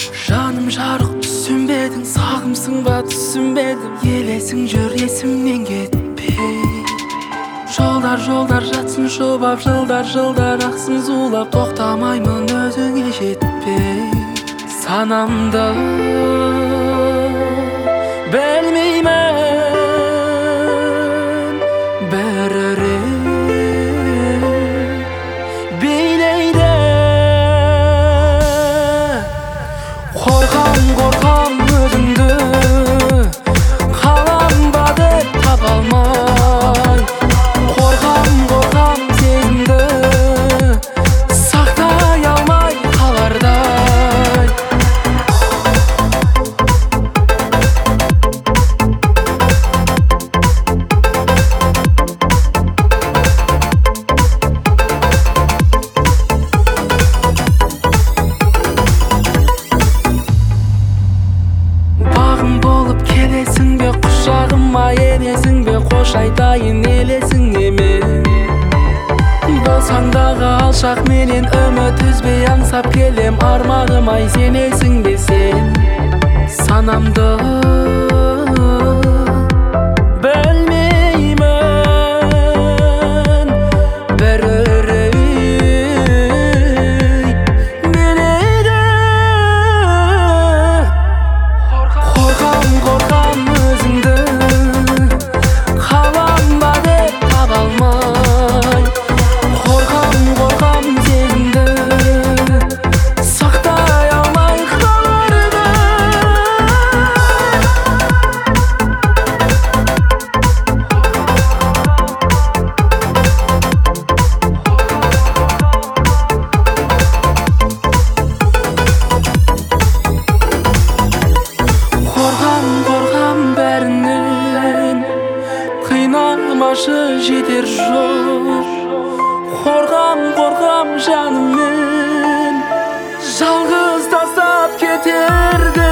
Жаным жарық түсінбедің, сағымсың ба түсінбедім. Елесің жүр есімнен кетпей. Жолдар жатсын шұбап, жылдар ақсын зулап. Тоқтамаймын өзіңе жетпей. Санамды білмеймін бір үрей билейді. Қорқам өзіңді, қалам ба деп таба алмай. Қорқам сезімді, сақтай алмай қалардай. Бағым болып келесің бе, құшағыма енесің бе? Қош айтайын елесің емен. Болсаң дағы алшақ менен, үміт үзбей аңсап келем. Арманым ай сенесің бе сен? Санамды білмеймін бір үрей билейді. Қорқам өзіңді, қалам ба деп таба алмай. Қорқам сезімді, сақтай алмай қалардай. Қорқам бәрінен, қинамашы жетер жоқ. Қорқам жаныммен, жалғыз тастап кетерді.